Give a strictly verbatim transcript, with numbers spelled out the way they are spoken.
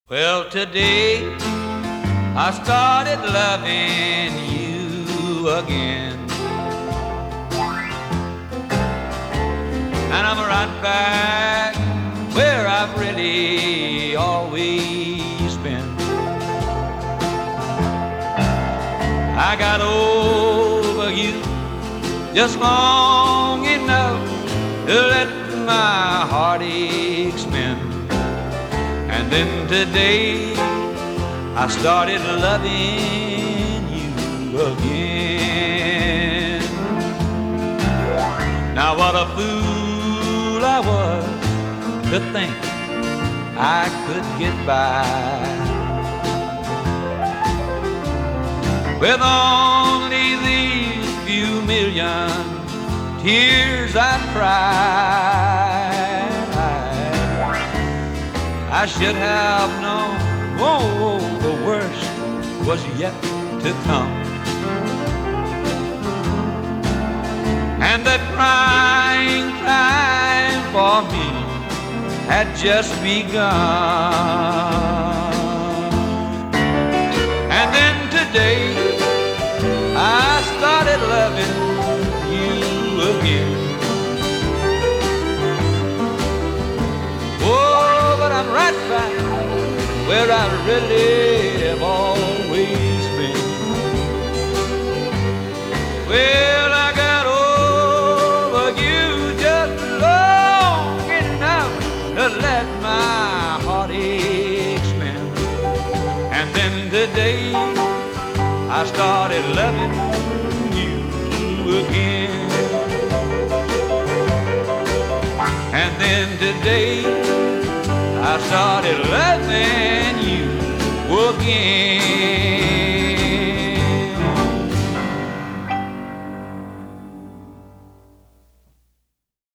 Well, today I started loving you again, and I'm right back where I've really always been. I got over you just long enough to let my heartache spin. And then today I started loving you again. Now what a fool I was to think I could get by with only these few million tears I've cried. I should have known, whoa, the worst was yet to come, and that crying time for me had just begun. And then today I started loving you again. Oh, but I'm right back where I really have always been. Well, I got over you just long enough to let my heartache spin. And then today I started loving you again. And then today I started loving you again.